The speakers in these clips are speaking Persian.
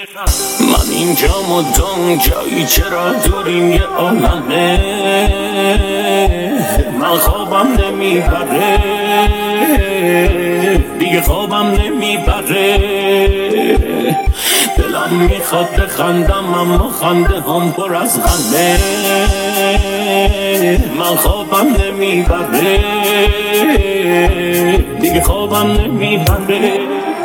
من اینجا مدام جایی چرا دوریم یه عالمه من خوابم نمیبره دیگه خوابم نمیبره دلم میخواد بخندم اما خنده هم پر از غمه من خوابم نمیبره دیگه خوابم نمیبره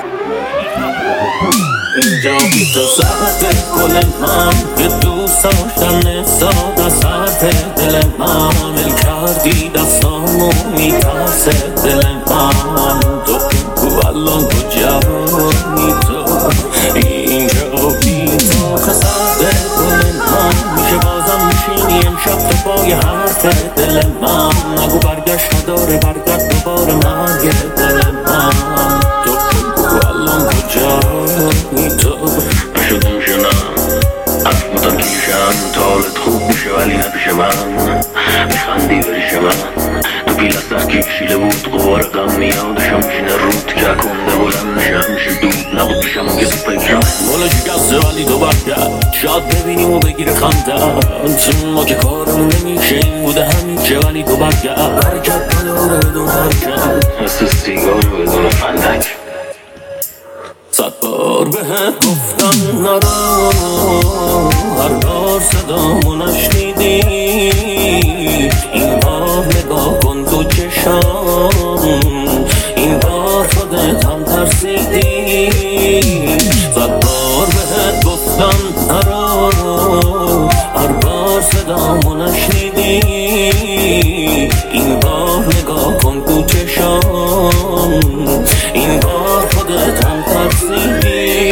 اینجا بی تو سرده گل من که دوست داشتن ساده سرده دل من ول کردی دستامو میترسه دل من تو بگو الان کجایی تو اینجا بی تو سرده گل من میشه بازم میشینی امشب تو پای حرف دل من نگو برگشت نداره برگرد دوباره مرگ دل من تو بگو الان کجایی تو نشد میشنم از مدام کشم تا حالت خوب میشه ولی نپیش من میخندی بریش من تو پیل از تحکیب شیله بود قوار غم میادشم میشینه رود که کنده بلند میشه میشه دود نبود میشم و گز فکرم بالا شکسته ولی تو برگرد شاید ببینیم و بگیره خنده چون ما که کارمون نمیشه این بوده همیشه ولی تو برگرد برکت نداره بدون حرکت مثل سیگار بدون فندک صد بار بهت گفتم نرو هر بار صدامو نشنیدی این بار نگاه کن تو چشام این بار خودت هم ترسیدی صد بار بهت گفتم نرو هر بار صدامو نشنیدی این بار نگاه کن تو چشام این بار خودت هم ترسیدی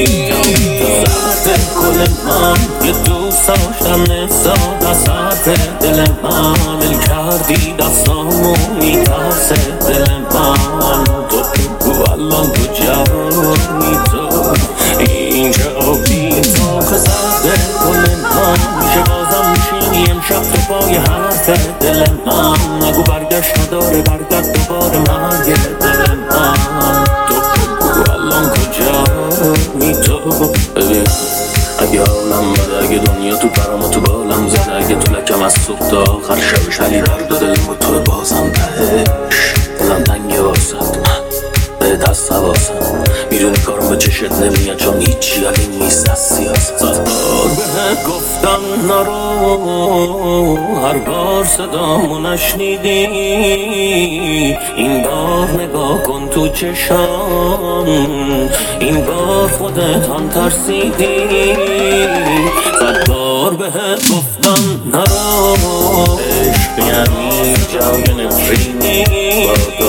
سرد گل من یه دوست داشتم ساده سرد دل من ول کردی دستامو میترسه دل من تو بگو الان کجایی تو اینجا بی تو سرد گل من میشه بازم میشینی امشب تو پای حرف دل من نگو برگشت نداره برگرد دوباره مرگ دل من تو بگو الان کجایی تو ببین اگه حالم بده اگه دنیا تو پرم و تو بالم زده اگه تو لکم از صبح تا آخر شبش ولی درد و دلم با تو بازم تهش دلم تنگه واسد به دست حواسم میدونی کارم به چشت نمیاد چون هیچی علی نیست از سیاست صد بار بهت گفتم نرو هر بار صدامو نشنیدی این بار نگاه کن تو چشام این بار خودت هم ترسیدی صد بار بهت گفتم نرو عشق یعنی جای نفرینی